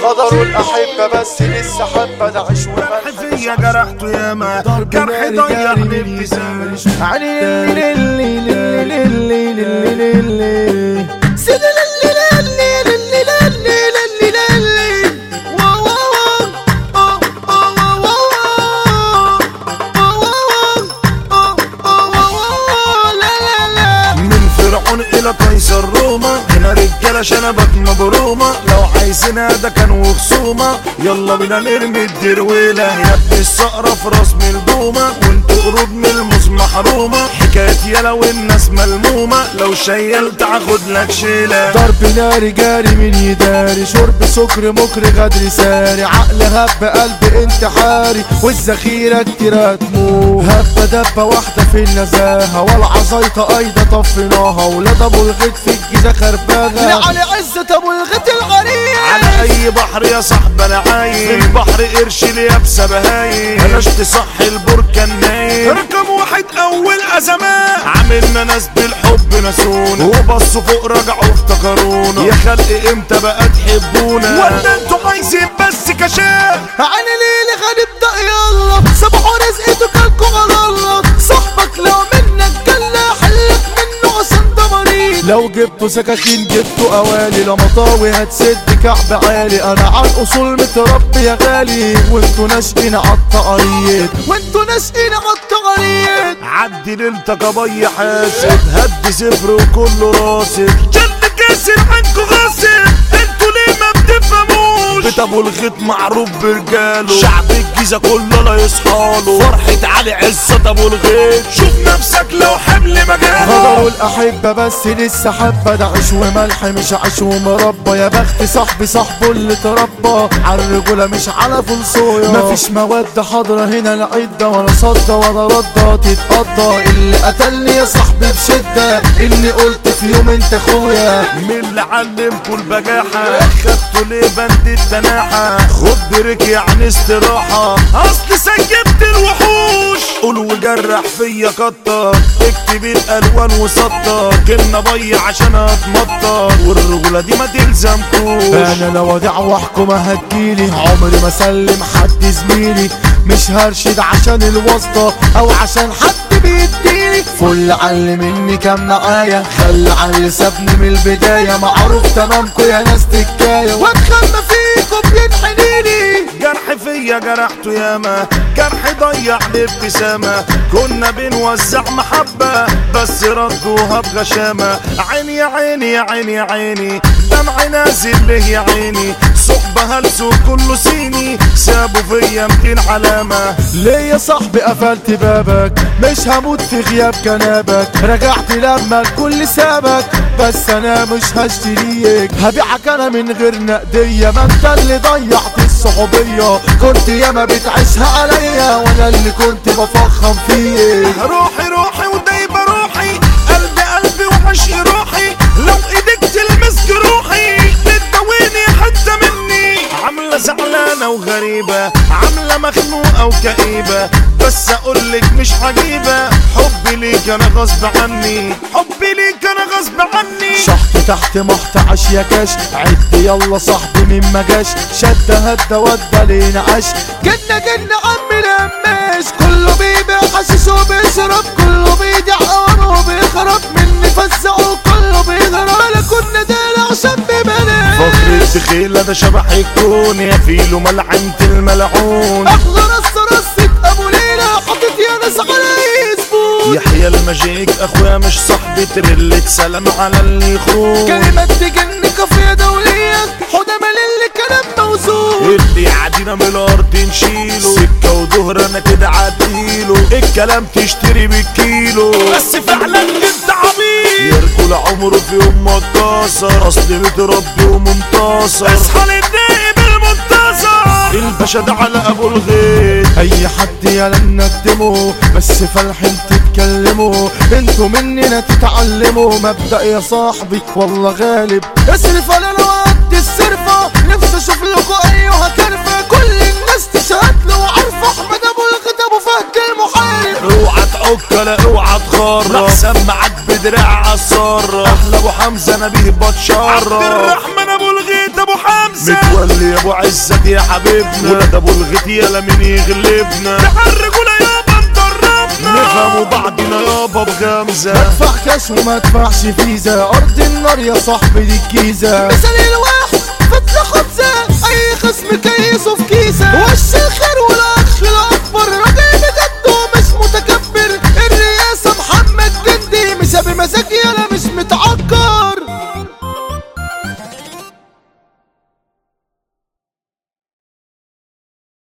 غدروا الأحبة بس لسه حبة ده عيش وملح فيا جرحته ياما جرح ضيعني ابتسامة إلى قيصر روما هنا رجالة شنبك مبرومة لو عايزينها ده كانوا خصومة يلا بينا نرمي الدرويلة يا ابن الصقرة في راس ملبومة وانتوا قرود من الموز محرومة حكاية يلا والناس ملمومة لو شيلت هاخد لك شيلة ضرب ناري جاري من يداري شرب سكر مكر غدر ساري عقل هب قلب انتحاري والذخيرة كتير هتموت هبة دبة واحدة في النزاهة والعزايطة ايضا طفيناها ولاد ابو الغيط في الجيزة خرباغة لعلي عزة ابو الغيط الغريب على اي بحر يا صاحب انا عايم في البحر قرش اليابسة بهايم بلاش تصحي البركان نايم رقم واحد اول ازمات عملنا ناس بالحب نسونا وبصوا فوق رجعوا افتكرونا يا خلق امتى بقى تحبونا ولا انتوا عايزين بس كشاف عيني ليلي هنبدأ يلا صبحوا رزقته كلكوا غلط صاحبك لو منك جلا حلك منه عشان ده مريض لو جبتوا سكاكين جبتوا قوالي لو مطاوي هتسد كعب عالي انا على الاصول متربي يا غالي وانتوا ناشئين عالتقاريد عدي ليلتك ابي حاسب هد صفر وكله راسب جد كاسر عنكوا غاصب انتوا ليه ما بتفهموش بيت ابو الغيط معروف برجاله شعب الجيزه كله لا يصحاله فرحة علي عزة ابو الغيط شوف نفسك لو حمل مجاله غدروا الاحبه بس لسه حبه ده عيش وملح مش عيش ومربى يا بخت صاحبي صاحبه اللي تربى عالرجوله مش على فول صويا مفيش مواد حاضره هنا لا عده ولا صده ولا رده تتقضى اللي قتلني يا صاحبي بشده اللي قلت في يوم انت اخويا مين اللي علمكوا البجاحه خدتوا ليه بند التناحه خد بريك يعني استراحه اصل سيبت الوحوش قول وجرح فيا كتر اكتب الالوان وسطر كلمه بي عشان اتمطر والرجوله دي ما تلزمكوش انا لو وديع واحكم هتجيلي عمري ما اسلم حد زميلي مش هرشد عشان الواسطه او عشان حد بيديني فل علي مني كام معايا خلي علي سابني من البدايه معروف تمامكم يا ناس تكايه واتخمى فيكم بينحنيني جرح فيا جرحته ياما جرح ضيع الابتسامة كنا بنوزع محبة بس ردوها بغشامة عيني يا عيني يا عيني يا عيني دمعي نازل ليه يا عيني صحبة هلسو كله سيني سابوا فيا 200 علامة ليه يا صاحبي قفلت بابك مش هموت في غياب جنابك رجعت لما الكل سابك بس انا مش هشتريك هبيعك انا من غير نقدية ما انت اللي ضيعت الصحوبية كنت ياما بتعيشها عليا وانا اللي كنت بفخم فيك روحي روحي ودايبة روحي قلبي قلبي وعشق روحي لو ايدك تلمس جروحي بتداويني حتى مني عاملة زعلانة وغريبة عاملة مخنوقة وكئيبة بس اقولك مش عجيبة حبي ليك انا غصب عني حبي ليك انا غصب عني شحت تحت محت عش يا كاش عد يلا صاحبي مين ما جاش شد هدى ودى لينا عش جنة عمي الهماش كله بيبيع حشيش وبيشرب كله بيدع قوانه وبيخرب مني فزعه كله بيضرب ولا كنا دالع عشان ببلاش فخر الدخيلة ده شبح الكون يا فيلو ملعنة الملعون اخضر رصة ابو ليلى حطت يا ناس على اسمه يحيى المجيك اخويا مش صاحبي ترلت سلام على اللي يخون كلمات تجن كافية دولية حدا مال اللي كلام موزون اللي عادينا من الارض نشيله سكة وظهر انا كده عديله الكلام تشتري بالكيلو بس فعلا انت عبيط يركل عمره في يوم ما اتكسر اصلي متربي ومنتصر اصحى للنائب المنتصر الباشا ده على ابو الغيط اي حد يلا نقدمه بس فالحين تتكلموا انتوا مننا تتعلموا مبدأ يا صاحبي والله غالب اصرف على وقت السرفة نفسي اشوف لكم ايها كرفة كل الناس تشهد له وعارفة احمد ابو الغيط ابو فهد المحارب اوعى تعك لا اوعى تخرب سمعك بدراع عالصرة احلى ابو حمزة نبيه بتشرف عبد الرحمن ابو الغيط ابو حمزة غمزة متولي يا ابو عزت يا حبيبنا ولاد ابو الغيط يالا مين يغلبنا تحرجونا يابا مدربنا نفهموا بعضنا يابا بغمزة ادفع كاش وما ادفعش فيزا ارض النار يا صاحبي دي الجيزة مثال الواحد فتح خبزة اي خصم كيسه في كيزة